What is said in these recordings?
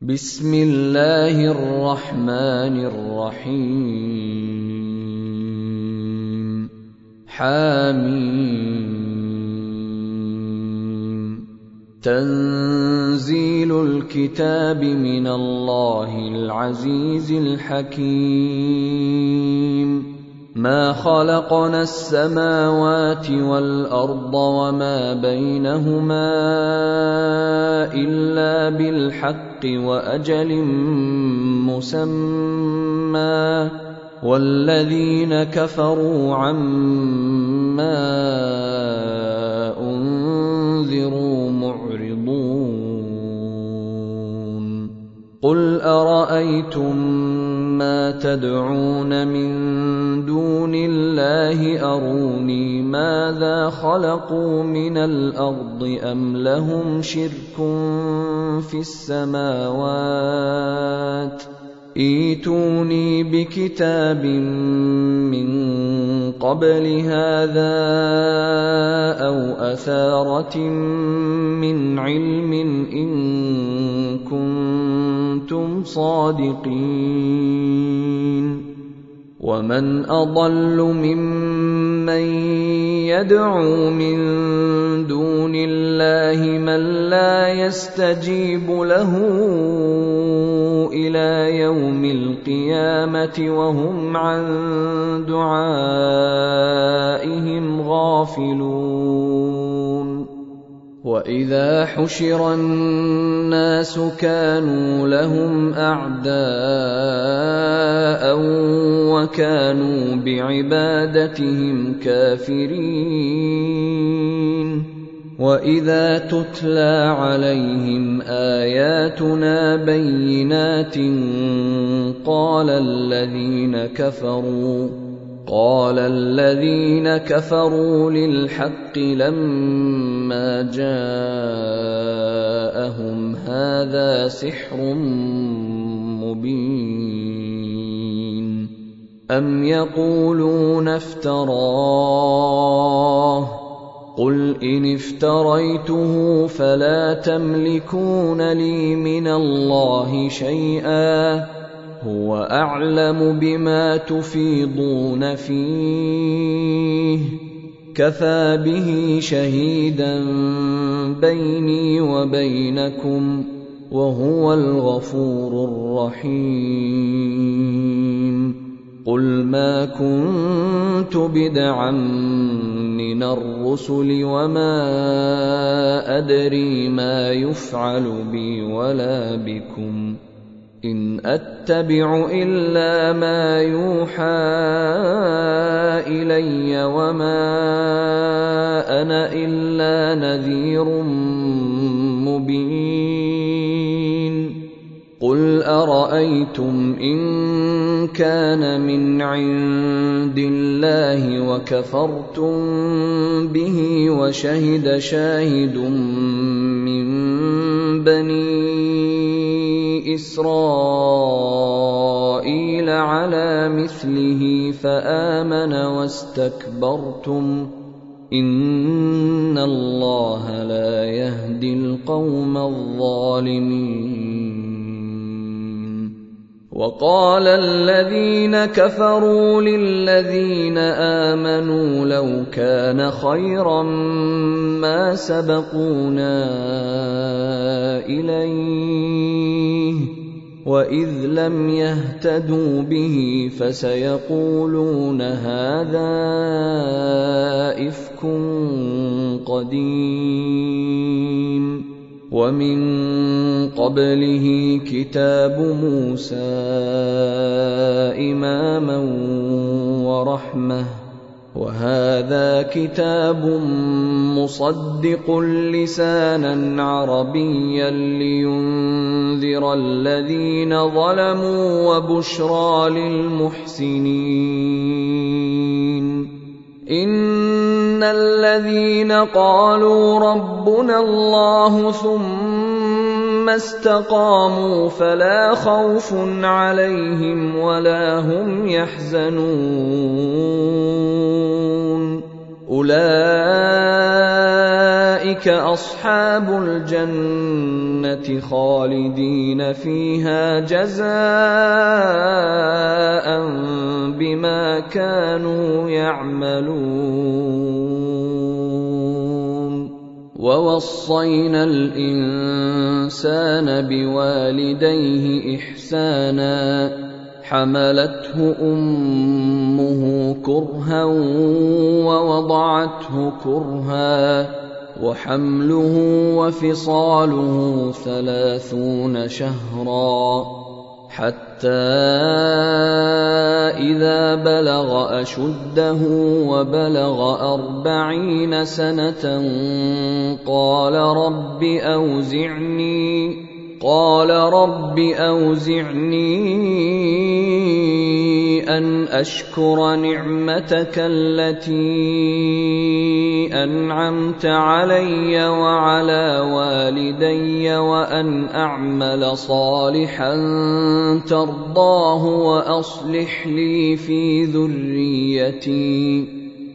بسم الله الرحمن الرحيم حميم تنزيل الكتاب من الله العزيز الحكيم ما خلقنا السماوات والأرض وما بينهما إلا بالحق وأجل مسمى والذين كفروا عما أنذروا معرضون قل أرأيتم ما تدعون من دون الله أروني ماذا خلقوا من الأرض أم لهم شرك في السماوات ائتوني بكتاب من قبل هذا أو أثارة من علم إن كنتم صادقين ومن أضل ممن يدعو من دون الله من لا يستجيب له إلى يوم القيامة وهم عن دعائهم غافلون وإذا حشر الناس كانوا لهم أعداء وكانوا بعبادتهم كافرين وإذا تتلى عليهم آياتنا بينات قال الذين كفروا للحق لما جاءهم هذا سحر مبين أم يقولون افتراه قل إن افتريته فلا تملكون لي من الله شيئا هو أعلم بما تفيضون فيه كفى به شهيدا بيني وبينكم وهو الغفور الرحيم قل ما كنت بدعا من الرسل وما أدري ما يفعل بي ولا بكم إن أتبع إلا ما يوحى إلي وما أنا إلا نذير مبين قل أرأيتم إن كان من عند الله وكفرتم به وشهد شاهد من بني إسرائيل على مثله فآمن واستكبرتم إن الله لا يهدي القوم الظالمين وقال الذين كفروا للذين آمنوا لو كان خيرا ما سبقونا إليه وإذ لم يهتدوا به فسيقولون هذا إفك قديم ومن قبله كتاب موسى إماما ورحمة وهذا كتاب مصدق لسانا عربيا لينذر الذين ظلموا وبشرى للمحسنين إن الذين قالوا ربنا الله ثم استقاموا فلا خوف عليهم ولا هم يحزنون أولئك أولئك أصحاب الجنة خالدين فيها جزاء بما كانوا يعملون. ووصينا الإنسان بوالديه إحسانا حملته أمه كرها ووضعته كرها وحمله وفصاله 30 شهرا حتى إذا بلغ أشده وبلغ 40 سنة قال رب أوزعني أن أشكر نعمتك التي أنعمت علي وعلى والدي وأن أعمل صالحا ترضاه وأصلح لي في ذريتي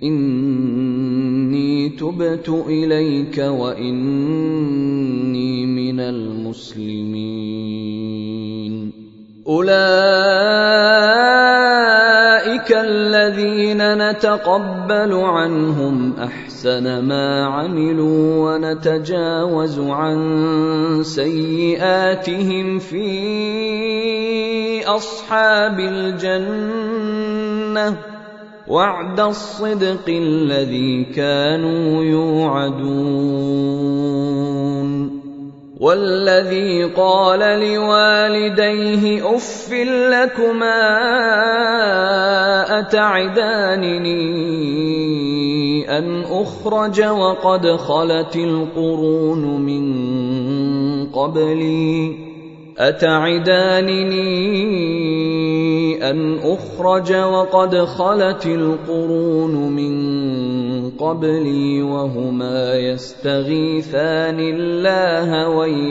إني تبت إليك وإني من المسلمين. أولئك الذين نتقبل عنهم أحسن ما عملوا ونتجاوز عن سيئاتهم في أصحاب الجنة وعد الصدق الذي كانوا يوعدون. والذي قال لوالديه أف لكما أتعدانني أن أخرج وقد خلت القرون من قبلي وهما يستغيثان الله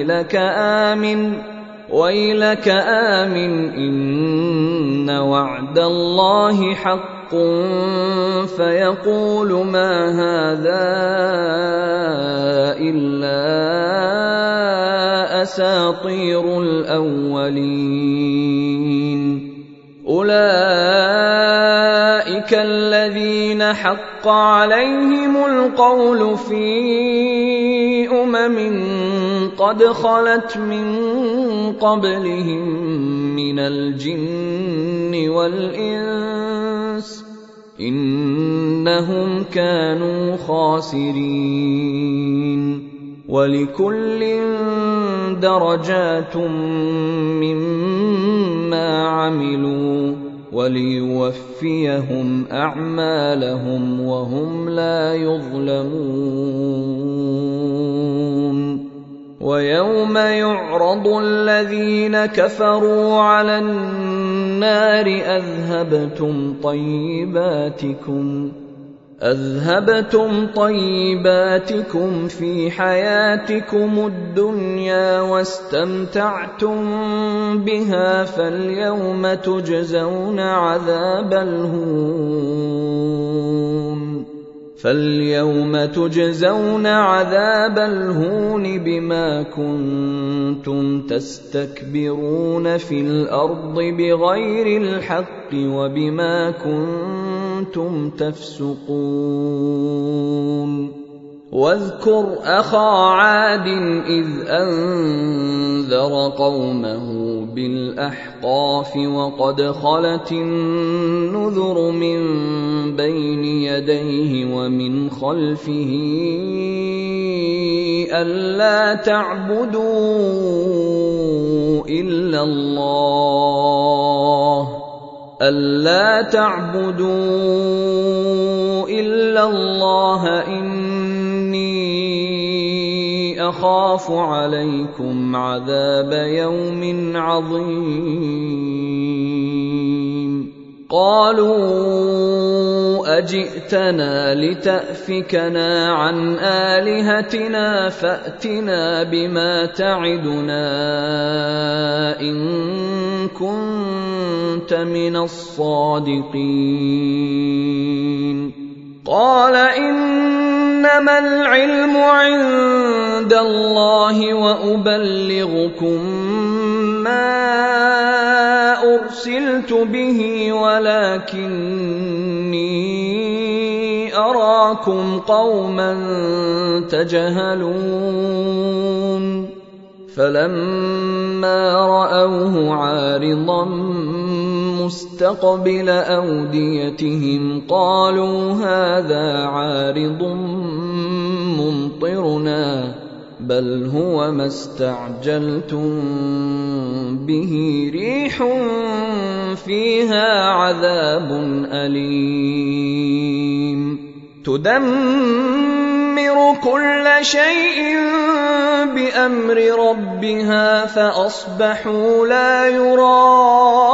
ويلك آمن إن وعد الله حق فيقول ما هذا إلا أساطير الأولين. أولئك الذين حق عليهم القول في قد خلت من قبلهم من الجن والإنس إنهم كانوا خاسرين. ولكل درجات مما عملوا وليوفيهم أعمالهم وهم لا يظلمون. ويوم يعرض الذين كفروا على النار أذهبتم طيباتكم في حياتكم الدنيا واستمتعتم بها فاليوم تجزون عذاب الهون بما كنتم تستكبرون في الأرض بغير الحق وبما كنتم تفسقون. واذكر أخا عاد إذ أنذر قومه بالأحقاف وقد خلت النذر من بين يديه ومن خلفه ألا تعبدوا إلا الله إني أخاف عليكم عذاب يوم عظيم. قالوا أجئتنا لتأفكنا عن آلهتنا فأتنا بما تعدنا إن كنت من الصادقين. قال إنما إنما العلم عند الله وأبلغكم ما أرسلت به ولكني أراكم قوما تجهلون فلما رأوه عارضا مستقبل أوديتهم قالوا هذا عارض ممطرنا بل هو ما استعجلتم به ريح فيها عذاب أليم تدمر كل شيء بأمر ربها فأصبحوا لا يرى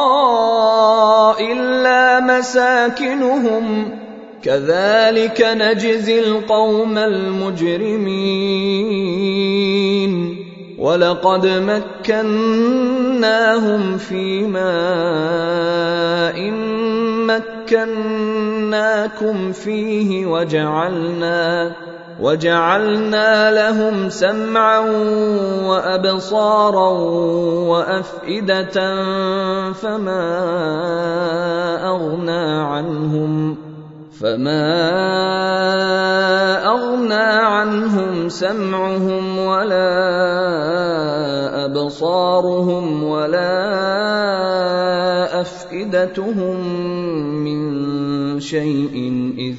إلا مساكنهم كذلك نجزي القوم المجرمين ولقد مكناهم في ماء مكناكم فيه وجعلنا لهم سمعا وأبصارا وأفئدة فما أغنى عنهم سمعهم ولا أبصارهم ولا أفئدتهم من شيء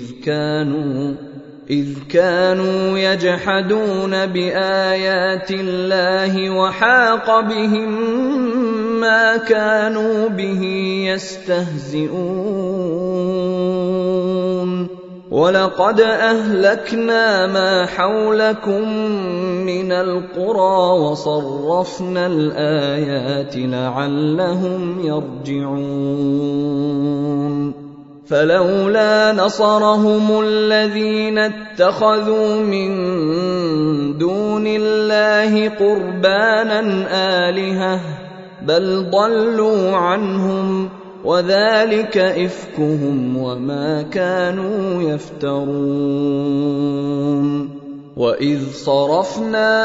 إذ كانوا يجحدون بآيات الله وحاق بهم ما كانوا به يستهزئون ولقد أهلكنا ما حولكم من القرى وصرفنا الآيات لعلهم يرجعون فلولا نصرهم الذين اتخذوا من دون الله قربانا آلهة بل ضلوا عنهم وذلك إفكهم وما كانوا يفترون وإذ صرفنا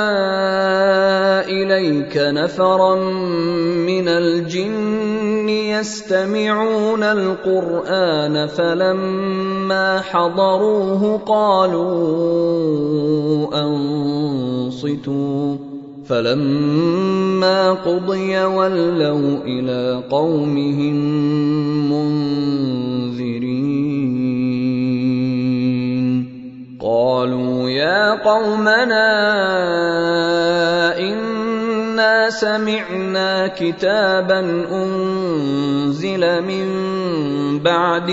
إليك نفرا من الجن يستمعون القرآن فلما حضروه قالوا أنصتوا فلما قضي ولوا إلى قومهم منذرين قالوا يا قومنا إنا سمعنا كتابا أنزل من بعد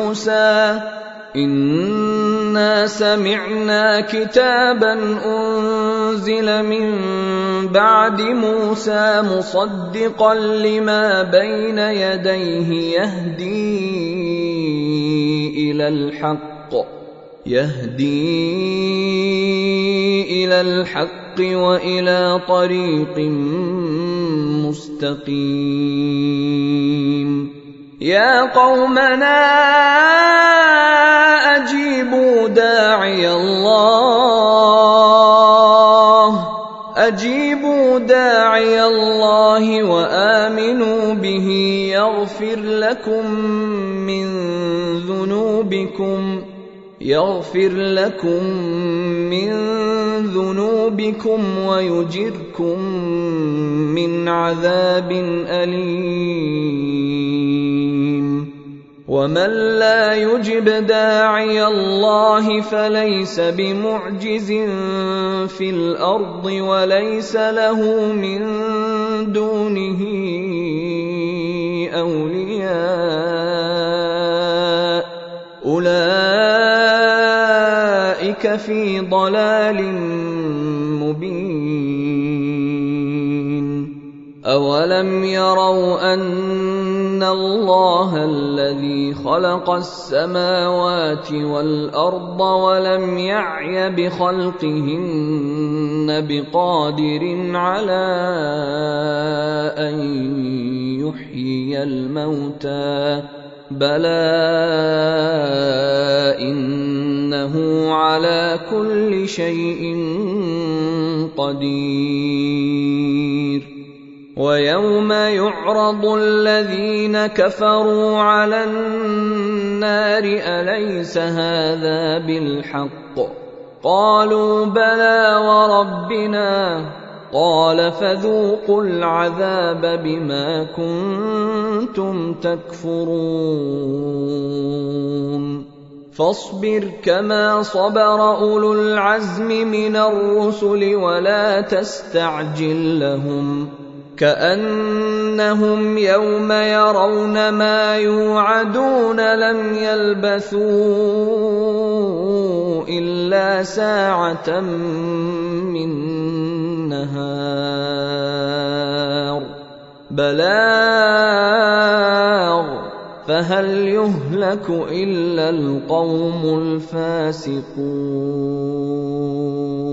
موسى مصدقا لما بين يديه يهدي إلى الحق وإلى طريق مستقيم يا قومنا أجيبوا داعي الله وآمنوا به يغفر لكم من ذنوبكم ويجركم من عذاب أليم ومن لا يجب داعي الله فليس بمعجز في الأرض وليس له من دونه أولياء أولئك في ضلال مبين أولم يروا أن الله الذي خلق السماوات والأرض ولم يعي بخلقهن بقادر على أن يحيي الموتى بلى إنه على على كل شيء قدير. ويوم يعرض الذين كفروا على النار أليس هذا بالحق؟ قالوا بلى وربنا. قال فذوقوا العذاب بما كنتم تكفرون. فاصبر كما صبر أولو العزم من الرسل ولا تستعجل لهم، كأنهم يوم يرون ما يوعدون لم يلبثوا إلا ساعة من نهار بلاغ فهل يهلك إلا القوم الفاسقون.